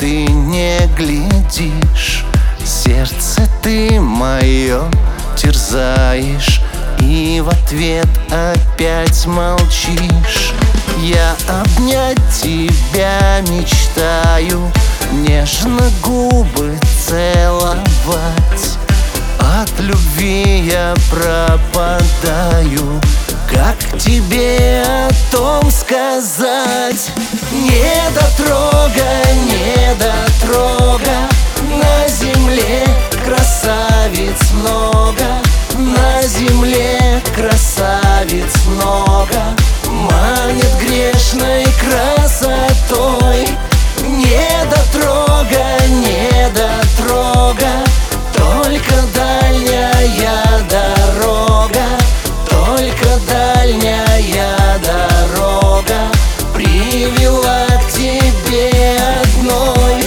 ты не глядишь. Сердце ты мое терзаешь, и в ответ опять молчишь. Я обнять тебя мечтаю, нежно губы целовать. От любви я пропадаю, как тебе о том сказать? Недотрога, недотрога, на земле красавиц много, на земле красавиц много, манит грешной красотой. Недотрога, недотрога, только дальняя дорога, только дальняя дорога привела к тебе одной.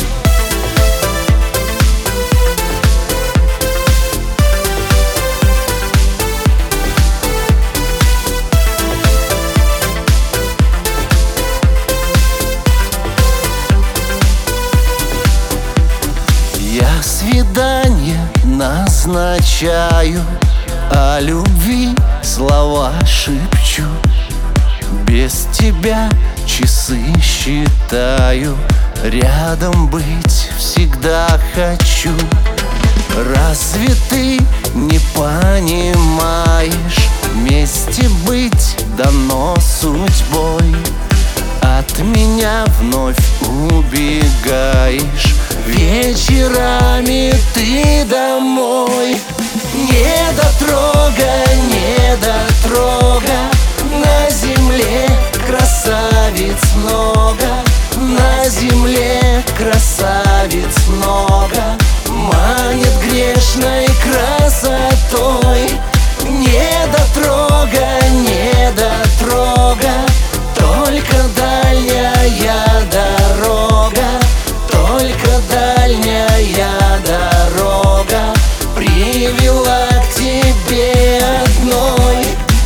Я свидание назначаю, о любви слова шепчу. Без тебя часы считаю, рядом быть всегда хочу. Разве ты не понимаешь, вместе быть дано судьбой? От меня вновь убегаешь, вечерами ты домой. Недотрога, недотрога, на земле красавиц много, на земле красавиц много, манит грешной красотой. Недотрога, недотрога, только дальняя дорога, только дальняя дорога привела к тебе одной.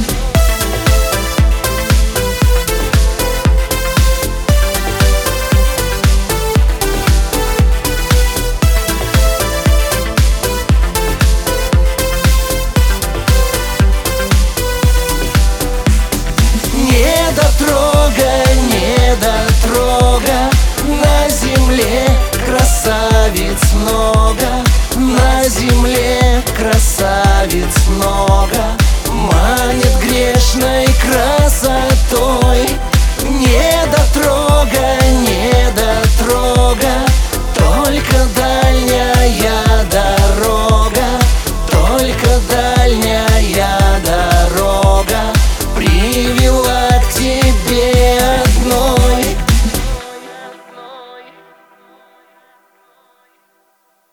Недотрога, недотрога, на земле красавиц много, на земле красавиц много.